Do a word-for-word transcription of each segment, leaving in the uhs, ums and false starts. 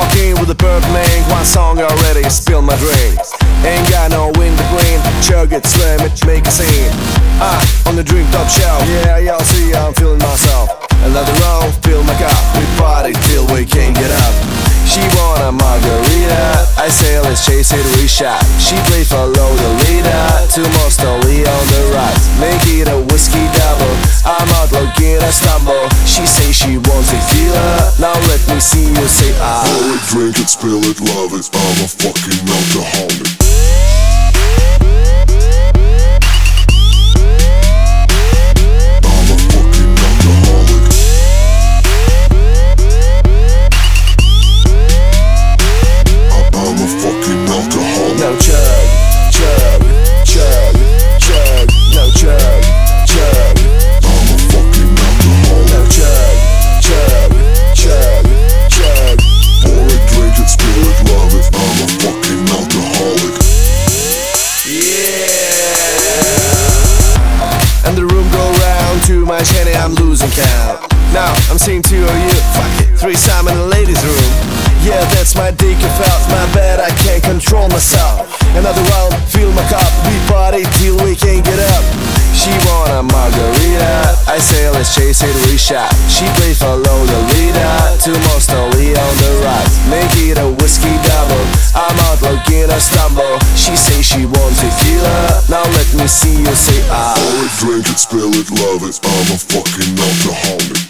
Walking with a purple ink, one song already spilled my drink. Ain't got no wind between, chug it, slam it, make a scene. Ah, on the drink top shelf, yeah, y'all see I'm feeling myself. Another round, fill my cup, we party till we can't get up. She want a margarita, I say let's chase it, we shot. She play follow the leader, to Mostoli on the right. Make it a whiskey double, I'm out looking, I stumble. She say she wants tequila, now let me see you say ah. Pour it, drink it, spill it, love it, I'm a fucking alcoholic. No chug, chug, chug, chug, no chug, chug. I'm a fucking alcoholic. No chug, chug, chug, chug. Pour it, drink it, spill it, love it, I'm a fucking alcoholic. Yeah. And the room go round, too much Henny, I'm losing count. Now I'm saying to you, fuck it, threesome in the ladies' room. Yeah, that's my dick, you felt my bad, I can't control myself. Another round, fill my cup, we party till we can't get up. She want a margarita, I say let's chase it, we shot. She play follow the leader, to Mostoli on the right. Make it a whiskey double, I'm out looking, I stumble. She say she wants tequila, now let me see you say ah. Pour it, drink it, spill it, love it, I'm a fucking alcoholic.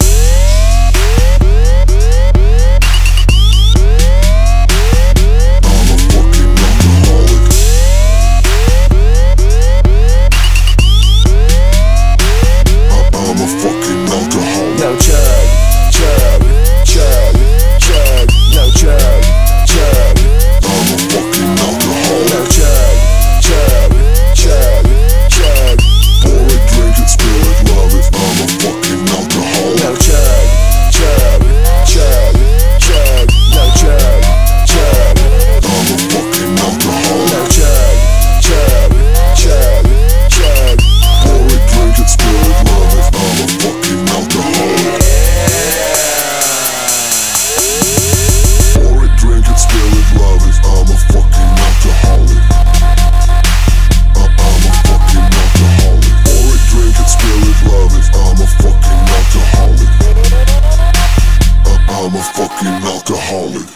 No chug, chug, chug, chug, no chug, chug. I'm a fucking alcoholic. No chug, chug, chug, chug. Pour it, drink it, spill it, love it, I'm a fucking alcoholic. No chug, chug, chug, chug, no chug, chug. I'm a fucking alcoholic. No chug, chug, chug, chug. Pour it, drink it, spill it, love it, I'm a fucking alcoholic. Pour it, drink it, spill it, love it, I'm a fucking alcoholic. I'm a fucking alcoholic. Pour it, drink it, spill it, love it, I'm a fucking alcoholic. I'm a fucking alcoholic.